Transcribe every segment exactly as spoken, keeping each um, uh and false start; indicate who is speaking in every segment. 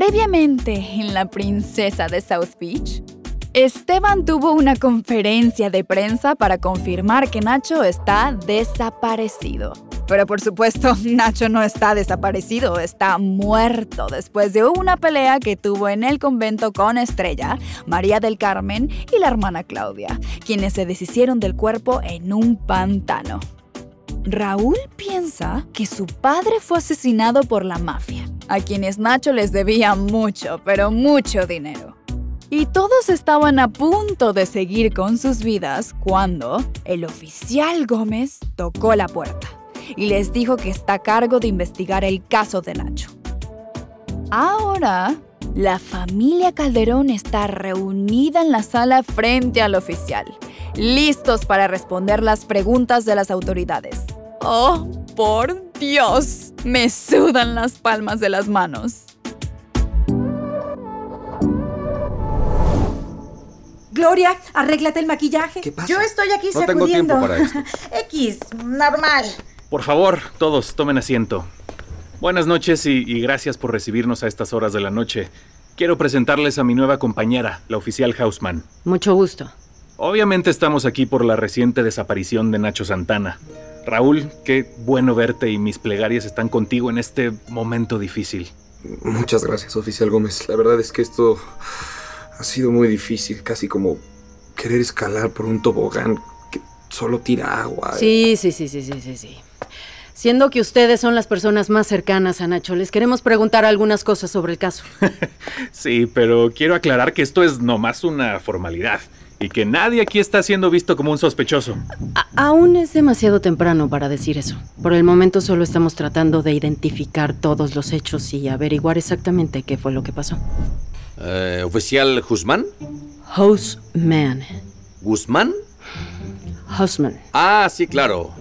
Speaker 1: Previamente, en La Princesa de South Beach, Esteban tuvo una conferencia de prensa para confirmar que Nacho está desaparecido. Pero por supuesto, Nacho no está desaparecido, está muerto después de una pelea que tuvo en el convento con Estrella, María del Carmen y la hermana Claudia, quienes se deshicieron del cuerpo en un pantano. Raúl piensa que su padre fue asesinado por la mafia, a quienes Nacho les debía mucho, pero mucho dinero. Y todos estaban a punto de seguir con sus vidas cuando el oficial Gómez tocó la puerta y les dijo que está a cargo de investigar el caso de Nacho. Ahora, la familia Calderón está reunida en la sala frente al oficial, listos para responder las preguntas de las autoridades. ¡Oh, por Dios! Me sudan las palmas de las manos.
Speaker 2: Gloria, arréglate el maquillaje.
Speaker 3: ¿Qué pasa?
Speaker 2: Yo estoy aquí
Speaker 3: no
Speaker 2: sacudiendo.
Speaker 3: Tengo tiempo para esto.
Speaker 2: X, normal.
Speaker 4: Por favor, todos tomen asiento. Buenas noches y, y gracias por recibirnos a estas horas de la noche. Quiero presentarles a mi nueva compañera, la oficial Hausman.
Speaker 5: Mucho gusto.
Speaker 4: Obviamente estamos aquí por la reciente desaparición de Nacho Santana. Raúl, qué bueno verte y mis plegarias están contigo en este momento difícil.
Speaker 3: Muchas gracias, oficial Gómez. La verdad es que esto ha sido muy difícil, casi como querer escalar por un tobogán que solo tira agua.
Speaker 5: Sí, sí, sí, sí, sí, sí, sí. Siendo que ustedes son las personas más cercanas a Nacho, les queremos preguntar algunas cosas sobre el caso.
Speaker 4: Sí, pero quiero aclarar que esto es nomás una formalidad y que nadie aquí está siendo visto como un sospechoso.
Speaker 5: A- aún es demasiado temprano para decir eso. Por el momento solo estamos tratando de identificar todos los hechos y averiguar exactamente qué fue lo que pasó.
Speaker 6: Eh, ¿Oficial Guzmán?
Speaker 5: Hausman.
Speaker 6: ¿Guzmán?
Speaker 5: Hausman.
Speaker 6: Ah, sí, claro.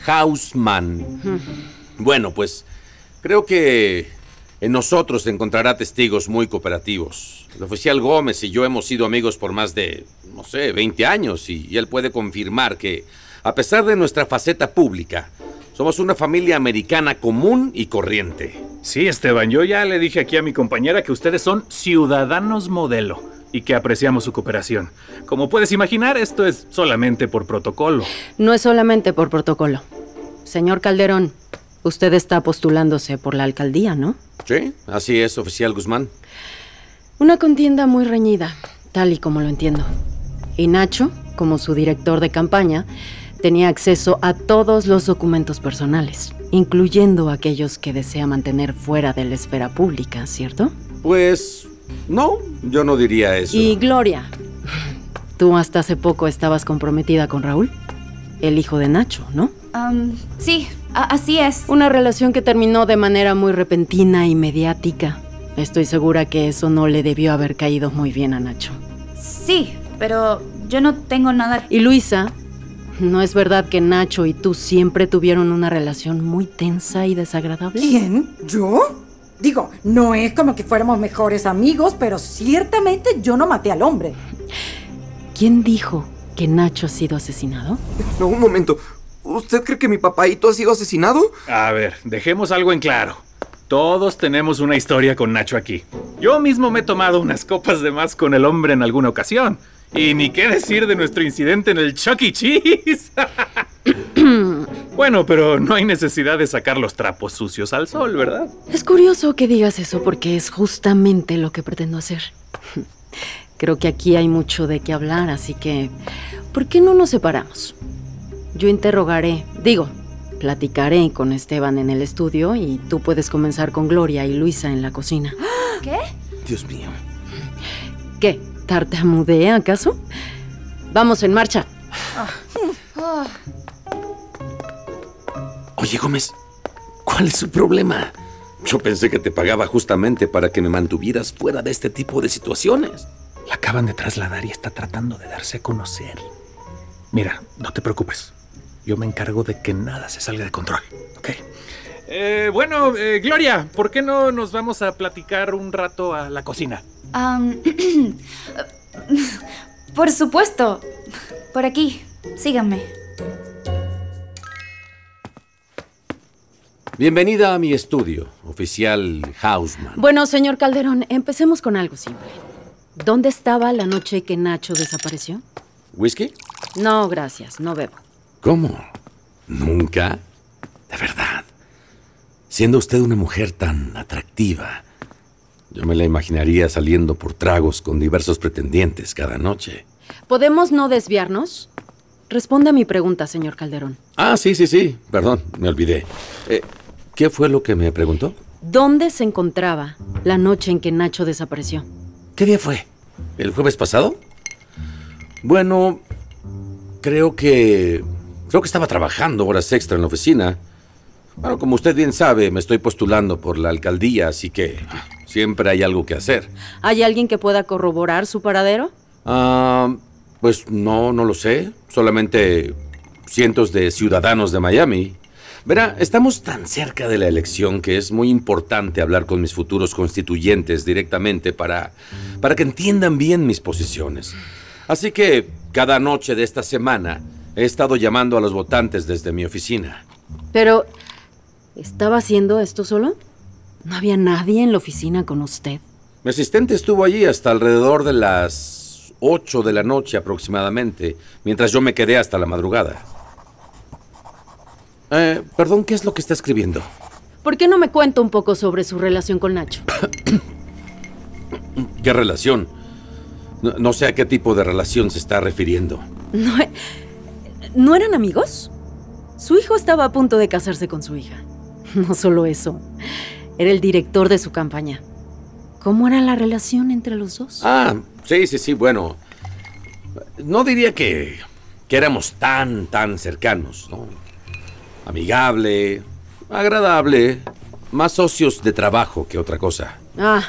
Speaker 6: Hausman. Bueno, pues creo que en nosotros encontrará testigos muy cooperativos. El oficial Gómez y yo hemos sido amigos por más de, no sé, veinte años y, y él puede confirmar que, a pesar de nuestra faceta pública, somos una familia americana común y corriente.
Speaker 4: Sí, Esteban, yo ya le dije aquí a mi compañera que ustedes son ciudadanos modelo y que apreciamos su cooperación. Como puedes imaginar, esto es solamente por protocolo.
Speaker 5: No es solamente por protocolo. Señor Calderón, usted está postulándose por la alcaldía, ¿no?
Speaker 6: Sí, así es, oficial Guzmán.
Speaker 5: Una contienda muy reñida, tal y como lo entiendo. Y Nacho, como su director de campaña, tenía acceso a todos los documentos personales, incluyendo aquellos que desea mantener fuera de la esfera pública, ¿cierto?
Speaker 6: Pues no, yo no diría eso.
Speaker 5: Y Gloria, tú hasta hace poco estabas comprometida con Raúl, el hijo de Nacho, ¿no?
Speaker 1: Um, sí, a- así es.
Speaker 5: Una relación que terminó de manera muy repentina y mediática. Estoy segura que eso no le debió haber caído muy bien a Nacho.
Speaker 1: Sí, pero yo no tengo nada...
Speaker 5: Y Luisa, ¿no es verdad que Nacho y tú siempre tuvieron una relación muy tensa y desagradable?
Speaker 2: ¿Quién? ¿Yo? Digo, no es como que fuéramos mejores amigos, pero ciertamente yo no maté al hombre.
Speaker 5: ¿Quién dijo que Nacho ha sido asesinado?
Speaker 3: No, un momento. ¿Usted cree que mi papaíto ha sido asesinado?
Speaker 4: A ver, dejemos algo en claro. Todos tenemos una historia con Nacho aquí. Yo mismo me he tomado unas copas de más con el hombre en alguna ocasión. Y ni qué decir de nuestro incidente en el Chuck E. Cheese. Bueno, pero no hay necesidad de sacar los trapos sucios al sol, ¿verdad?
Speaker 5: Es curioso que digas eso porque es justamente lo que pretendo hacer. Creo que aquí hay mucho de qué hablar, así que ¿por qué no nos separamos? Yo interrogaré, digo, platicaré con Esteban en el estudio y tú puedes comenzar con Gloria y Luisa en la cocina.
Speaker 1: ¿Qué?
Speaker 3: Dios mío.
Speaker 5: ¿Qué? ¿Tartamudeé acaso? Vamos, en marcha.
Speaker 6: Oye, Gómez, ¿cuál es su problema? Yo pensé que te pagaba justamente para que me mantuvieras fuera de este tipo de situaciones.
Speaker 4: La acaban de trasladar y está tratando de darse a conocer. Mira, no te preocupes. Yo me encargo de que nada se salga de control, ¿ok? Eh, bueno, eh, Gloria, ¿por qué no nos vamos a platicar un rato a la cocina?
Speaker 1: Um, por supuesto. Por aquí. Síganme.
Speaker 6: Bienvenida a mi estudio, oficial Houseman.
Speaker 5: Bueno, señor Calderón, empecemos con algo simple. ¿Dónde estaba la noche que Nacho desapareció?
Speaker 6: ¿Whisky?
Speaker 5: No, gracias, no bebo.
Speaker 6: ¿Cómo? ¿Nunca? De verdad. Siendo usted una mujer tan atractiva, yo me la imaginaría saliendo por tragos con diversos pretendientes cada noche.
Speaker 5: ¿Podemos no desviarnos? Responda a mi pregunta, señor Calderón.
Speaker 6: Ah, sí, sí, sí. Perdón, me olvidé. Eh, ¿Qué fue lo que me preguntó?
Speaker 5: ¿Dónde se encontraba la noche en que Nacho desapareció?
Speaker 6: ¿Qué día fue? ¿El jueves pasado? Bueno, creo que... Creo que estaba trabajando horas extra en la oficina. Bueno, como usted bien sabe, me estoy postulando por la alcaldía, así que siempre hay algo que hacer.
Speaker 5: ¿Hay alguien que pueda corroborar su paradero?
Speaker 6: Ah, pues no, no lo sé. Solamente cientos de ciudadanos de Miami. Verá, estamos tan cerca de la elección que es muy importante hablar con mis futuros constituyentes directamente para, para que entiendan bien mis posiciones. Así que cada noche de esta semana he estado llamando a los votantes desde mi oficina.
Speaker 5: Pero, ¿estaba haciendo esto solo? ¿No había nadie en la oficina con usted?
Speaker 6: Mi asistente estuvo allí hasta alrededor de las ocho de la noche aproximadamente, mientras yo me quedé hasta la madrugada. Eh, perdón, ¿qué es lo que está escribiendo?
Speaker 5: ¿Por qué no me cuenta un poco sobre su relación con Nacho?
Speaker 6: ¿Qué relación? No, no sé a qué tipo de relación se está refiriendo.
Speaker 5: ¿No, ¿No eran amigos? Su hijo estaba a punto de casarse con su hija. No solo eso, era el director de su campaña. ¿Cómo era la relación entre los dos?
Speaker 6: Ah, sí, sí, sí, bueno. No diría que, que éramos tan, tan cercanos, ¿no? Amigable, agradable, más socios de trabajo que otra cosa.
Speaker 5: Ah.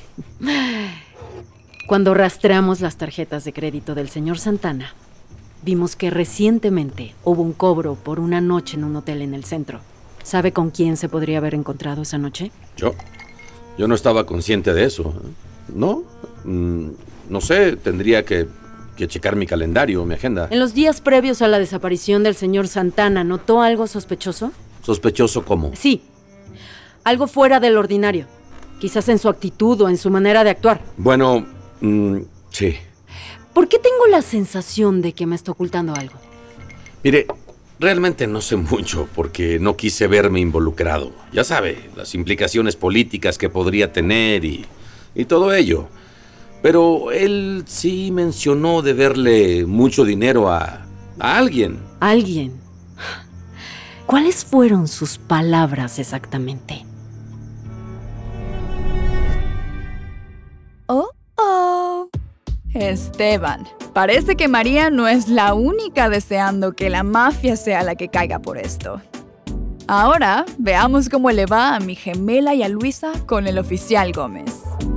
Speaker 5: Cuando rastreamos las tarjetas de crédito del señor Santana, vimos que recientemente hubo un cobro por una noche en un hotel en el centro. ¿Sabe con quién se podría haber encontrado esa noche?
Speaker 6: ¿Yo? Yo no estaba consciente de eso. ¿No? Mm, no sé, tendría que, que checar mi calendario, mi agenda.
Speaker 5: En los días previos a la desaparición del señor Santana, ¿notó algo sospechoso?
Speaker 6: ¿Sospechoso cómo?
Speaker 5: Sí. Algo fuera del ordinario. Quizás en su actitud o en su manera de actuar.
Speaker 6: Bueno, mm, sí.
Speaker 5: ¿Por qué tengo la sensación de que me está ocultando algo?
Speaker 6: Mire, realmente no sé mucho porque no quise verme involucrado. Ya sabe, las implicaciones políticas que podría tener y, y todo ello. Pero él sí mencionó deberle mucho dinero a, a alguien.
Speaker 5: ¿Alguien? ¿Cuáles fueron sus palabras exactamente?
Speaker 1: Oh, oh. Esteban, parece que María no es la única deseando que la mafia sea la que caiga por esto. Ahora, veamos cómo le va a mi gemela y a Luisa con el oficial Gómez.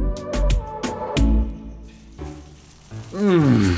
Speaker 4: Mm.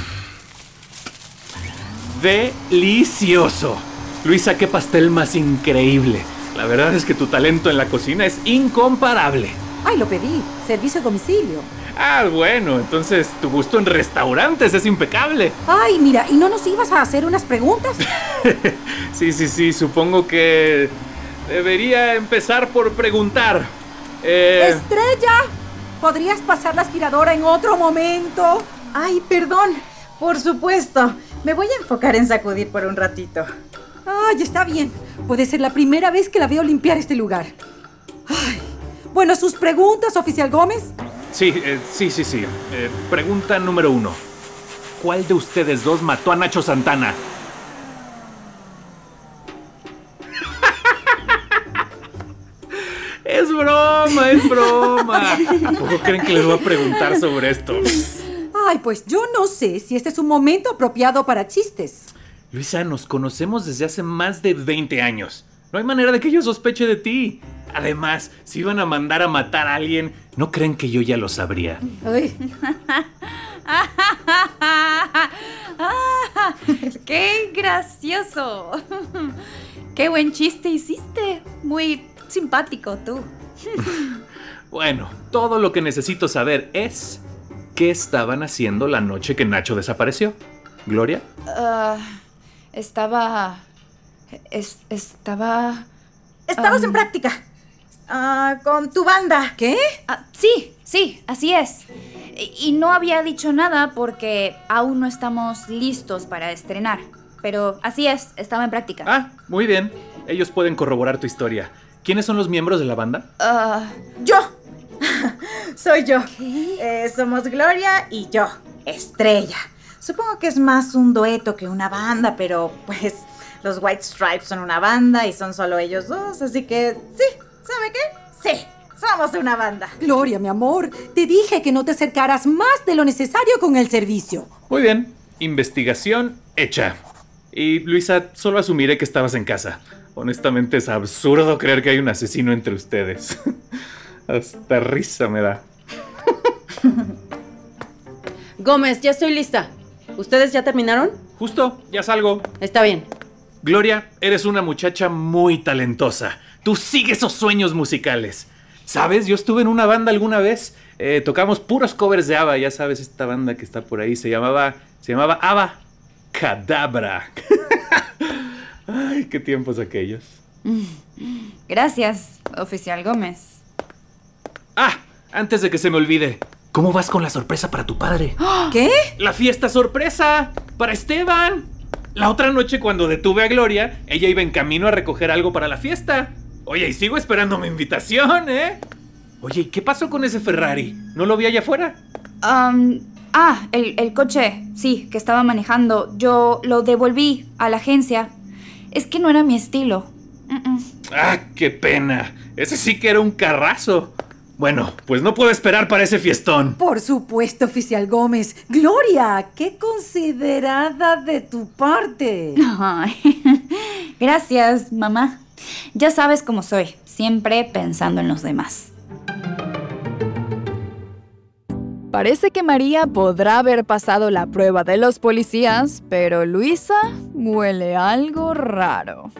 Speaker 4: ¡Delicioso! Luisa, qué pastel más increíble. La verdad es que tu talento en la cocina es incomparable.
Speaker 2: Ay, lo pedí. Servicio a domicilio.
Speaker 4: Ah, bueno, entonces tu gusto en restaurantes es impecable.
Speaker 2: Ay, mira, ¿y no nos ibas a hacer unas preguntas?
Speaker 4: Sí, sí, sí, supongo que debería empezar por preguntar. Eh...
Speaker 2: ¡Estrella! ¿Podrías pasar la aspiradora en otro momento?
Speaker 7: Ay, perdón. Por supuesto. Me voy a enfocar en sacudir por un ratito.
Speaker 2: Ay, está bien. Puede ser la primera vez que la veo limpiar este lugar. Ay. Bueno, ¿sus preguntas, oficial Gómez?
Speaker 4: Sí, eh, sí, sí, sí. Eh, pregunta número uno. ¿Cuál de ustedes dos mató a Nacho Santana? Es broma, es broma. ¿Cómo creen que les voy a preguntar sobre esto?
Speaker 2: Ay, pues yo no sé si este es un momento apropiado para chistes.
Speaker 4: Luisa, nos conocemos desde hace más de veinte años. No hay manera de que yo sospeche de ti. Además, si iban a mandar a matar a alguien, ¿no creen que yo ya lo sabría?
Speaker 2: Ay.
Speaker 1: ¡Qué gracioso! ¡Qué buen chiste hiciste! Muy simpático tú.
Speaker 4: Bueno, todo lo que necesito saber es ¿qué estaban haciendo la noche que Nacho desapareció? ¿Gloria?
Speaker 1: Uh, estaba... Es, estaba...
Speaker 7: Estabas
Speaker 1: Um,
Speaker 7: en práctica. Ah, con tu banda.
Speaker 2: ¿Qué?
Speaker 1: Ah, sí, sí, así es. Y, y no había dicho nada porque aún no estamos listos para estrenar. Pero así es, estaba en práctica.
Speaker 4: Ah, muy bien. Ellos pueden corroborar tu historia. ¿Quiénes son los miembros de la banda?
Speaker 1: Ah,
Speaker 7: Yo. Soy yo. Eh, somos Gloria y yo, Estrella. Supongo que es más un dueto que una banda, pero pues los White Stripes son una banda y son solo ellos dos, así que sí, ¿sabe qué? Sí, somos una banda.
Speaker 2: Gloria, mi amor, te dije que no te acercaras más de lo necesario con el servicio.
Speaker 4: Muy bien. Investigación hecha. Y Luisa, solo asumiré que estabas en casa. Honestamente es absurdo creer que hay un asesino entre ustedes. Hasta risa me da.
Speaker 5: Gómez, ya estoy lista. ¿Ustedes ya terminaron?
Speaker 4: Justo, ya salgo.
Speaker 5: Está bien.
Speaker 4: Gloria, eres una muchacha muy talentosa. Tú sigues esos sueños musicales. ¿Sabes? Yo estuve en una banda alguna vez. Eh, tocamos puros covers de ABBA. Ya sabes, esta banda que está por ahí se llamaba... Se llamaba ABBA Cadabra. Ay, qué tiempos aquellos.
Speaker 1: gracias, oficial Gómez.
Speaker 4: Ah, antes de que se me olvide. ¿Cómo vas con la sorpresa para tu padre?
Speaker 2: ¿Qué?
Speaker 4: ¡La fiesta sorpresa! ¡Para Esteban! La otra noche cuando detuve a Gloria, ella iba en camino a recoger algo para la fiesta. Oye, y sigo esperando mi invitación, ¿eh? Oye, ¿y qué pasó con ese Ferrari? ¿No lo vi allá afuera?
Speaker 1: Um, ah, el, el coche, sí, que estaba manejando. Yo lo devolví a la agencia. Es que no era mi estilo. Mm-mm.
Speaker 4: ¡Ah, qué pena! Ese sí que era un carrazo. Bueno, pues no puedo esperar para ese fiestón.
Speaker 2: Por supuesto, oficial Gómez. Gloria, qué considerada de tu parte.
Speaker 1: Ay, gracias, mamá. Ya sabes cómo soy, siempre pensando en los demás. Parece que María podrá haber pasado la prueba de los policías, pero Luisa huele algo raro.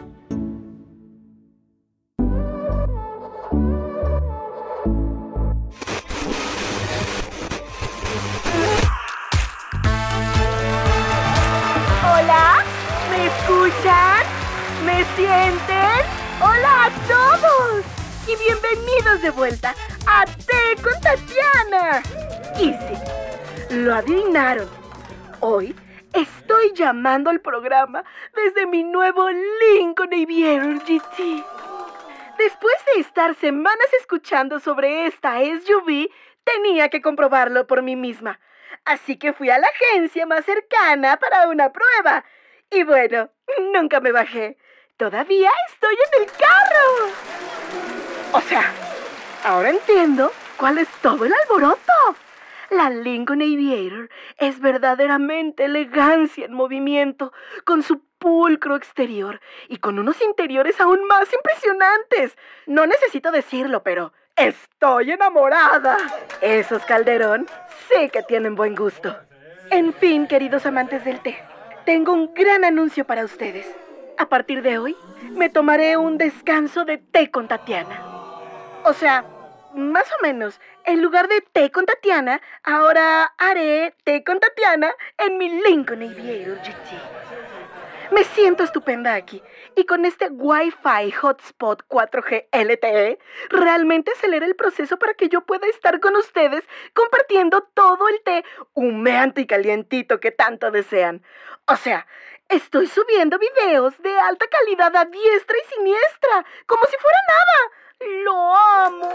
Speaker 8: Hola, ¿me escuchan? ¿Me sienten? ¡Hola a todos! Y bienvenidos de vuelta a Té con Tatiana. Y sí, lo adivinaron. Hoy estoy llamando al programa desde mi nuevo Lincoln Aviator G T. Después de estar semanas escuchando sobre esta S U V, tenía que comprobarlo por mí misma. Así que fui a la agencia más cercana para una prueba. Y bueno, nunca me bajé. Todavía estoy en el carro. O sea, ahora entiendo cuál es todo el alboroto. La Lincoln Aviator es verdaderamente elegancia en movimiento, con su pulcro exterior y con unos interiores aún más impresionantes. No necesito decirlo, pero estoy enamorada. Esos Calderón sí que tienen buen gusto. En fin, queridos amantes del té, tengo un gran anuncio para ustedes. A partir de hoy, me tomaré un descanso de té con Tatiana. O sea, más o menos, en lugar de té con Tatiana, ahora haré té con Tatiana en mi Lincoln Aviator G T. Me siento estupenda aquí, y con este Wi-Fi Hotspot cuatro G L T E, realmente acelera el proceso para que yo pueda estar con ustedes compartiendo todo el té humeante y calientito que tanto desean. O sea, estoy subiendo videos de alta calidad a diestra y siniestra, como si fuera nada. ¡Lo amo!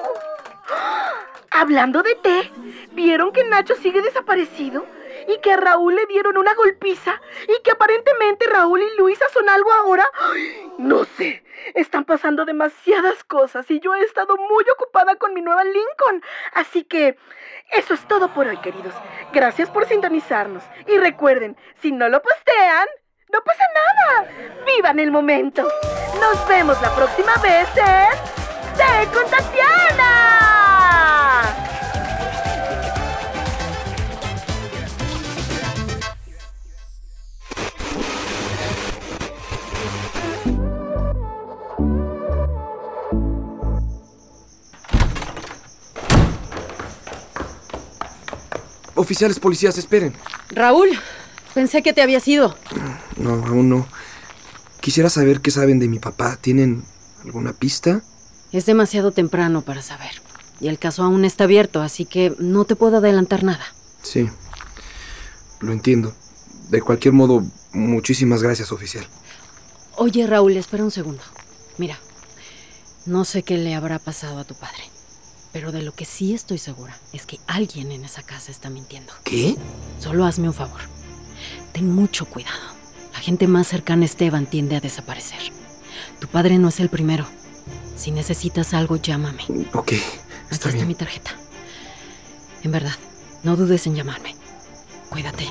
Speaker 8: Hablando de té, ¿vieron que Nacho sigue desaparecido? Y que a Raúl le dieron una golpiza. Y que aparentemente Raúl y Luisa son algo ahora. ¡Ay! No sé, están pasando demasiadas cosas y yo he estado muy ocupada con mi nueva Lincoln. Así que eso es todo por hoy, queridos. Gracias por sintonizarnos. Y recuerden, si no lo postean, no pasa nada. ¡Vivan el momento! Nos vemos la próxima vez en Té con Tatiana.
Speaker 3: Oficiales policías, esperen.
Speaker 5: Raúl, pensé que te habías ido.
Speaker 3: No, aún no. Quisiera saber qué saben de mi papá. ¿Tienen ¿Alguna pista?
Speaker 5: Es demasiado temprano para saber. Y el caso aún está abierto, así que no te puedo adelantar nada.
Speaker 3: Sí, lo entiendo. De cualquier modo, muchísimas gracias, oficial.
Speaker 5: Oye, Raúl, espera un segundo. Mira, no sé qué le habrá pasado a tu padre, pero de lo que sí estoy segura es que alguien en esa casa está mintiendo.
Speaker 3: ¿Qué?
Speaker 5: Solo hazme un favor. Ten mucho cuidado. La gente más cercana a Esteban tiende a desaparecer. Tu padre no es el primero. Si necesitas algo, llámame.
Speaker 3: Ok, está
Speaker 5: Aquí
Speaker 3: bien.
Speaker 5: está mi tarjeta. En verdad, no dudes en llamarme. Cuídate.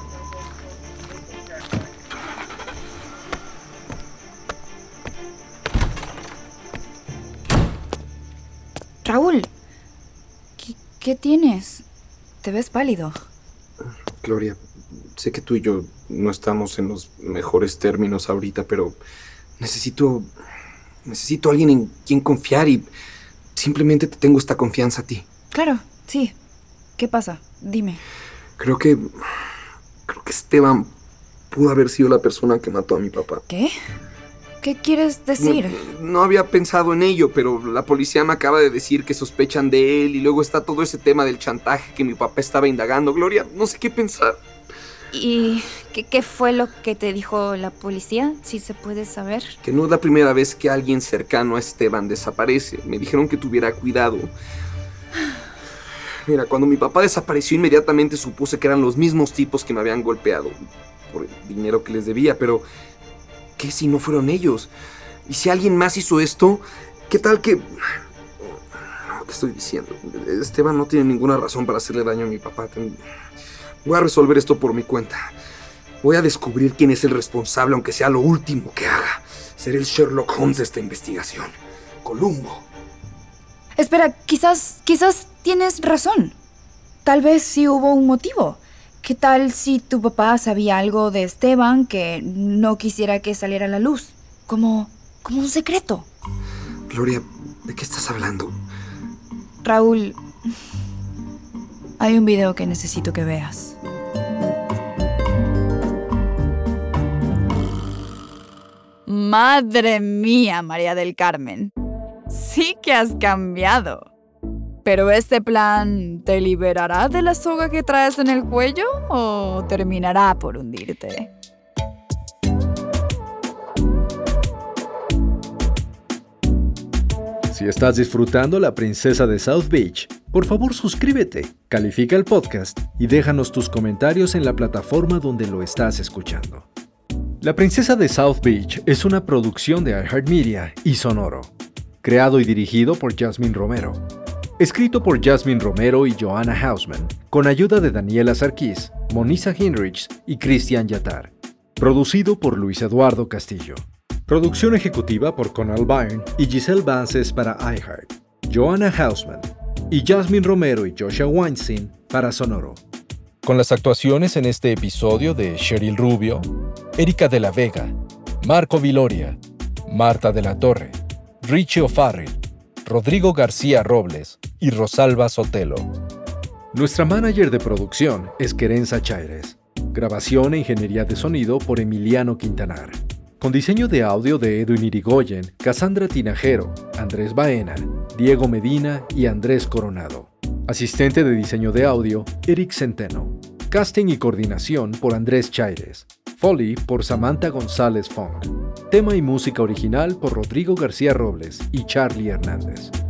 Speaker 1: Raúl, ¿qué, qué tienes? Te ves pálido.
Speaker 3: Gloria, sé que tú y yo no estamos en los mejores términos ahorita, pero necesito... Necesito a alguien en quien confiar y simplemente te tengo esta confianza a ti.
Speaker 1: Claro, sí. ¿Qué pasa? Dime.
Speaker 3: Creo que... Creo que Esteban pudo haber sido la persona que mató a mi papá.
Speaker 1: ¿Qué? ¿Qué quieres decir?
Speaker 3: No, no había pensado en ello, pero la policía me acaba de decir que sospechan de él y luego está todo ese tema del chantaje que mi papá estaba indagando. Gloria, no sé qué pensar.
Speaker 1: ¿Y qué, qué fue lo que te dijo la policía, si se puede saber?
Speaker 3: Que no es la primera vez que alguien cercano a Esteban desaparece. Me dijeron que tuviera cuidado. Mira, cuando mi papá desapareció, inmediatamente supuse que eran los mismos tipos que me habían golpeado por el dinero que les debía, pero ¿qué si no fueron ellos? ¿Y si alguien más hizo esto? ¿Qué tal que...? No, te estoy diciendo. Esteban no tiene ninguna razón para hacerle daño a mi papá. Voy a resolver esto por mi cuenta. Voy a descubrir quién es el responsable, aunque sea lo último que haga. Seré el Sherlock Holmes de esta investigación. Columbo.
Speaker 1: Espera, quizás, quizás tienes razón. Tal vez sí hubo un motivo. ¿Qué tal si tu papá sabía algo de Esteban que no quisiera que saliera a la luz? Como, como un secreto.
Speaker 3: Gloria, ¿de qué estás hablando?
Speaker 1: Raúl, hay un video que necesito que veas. Madre mía, María del Carmen. Sí que has cambiado. ¿Pero este plan te liberará de la soga que traes en el cuello o terminará por hundirte?
Speaker 9: Si estás disfrutando La Princesa de South Beach, por favor suscríbete, califica el podcast y déjanos tus comentarios en la plataforma donde lo estás escuchando. La Princesa de South Beach es una producción de iHeartMedia y Sonoro, creado y dirigido por Jasmine Romero. Escrito por Jasmine Romero y Joanna Hausman, con ayuda de Daniela Sarkis, Monisa Hinrichs y Cristian Yatar. Producido por Luis Eduardo Castillo. Producción ejecutiva por Conal Byrne y Giselle Vances para iHeart. Joanna Hausman y Jasmine Romero y Joshua Weinstein para Sonoro. Con las actuaciones en este episodio de Cheryl Rubio, Erika de la Vega, Marco Viloria, Marta de la Torre, Richie O'Farrell, Rodrigo García Robles y Rosalba Sotelo. Nuestra manager de producción es Querenza Chaires. Grabación e ingeniería de sonido por Emiliano Quintanar. Con diseño de audio de Edwin Irigoyen, Cassandra Tinajero, Andrés Baena, Diego Medina y Andrés Coronado. Asistente de diseño de audio, Eric Centeno. Casting y coordinación por Andrés Chaires. Foley por Samantha González Fong. Tema y música original por Rodrigo García Robles y Charlie Hernández.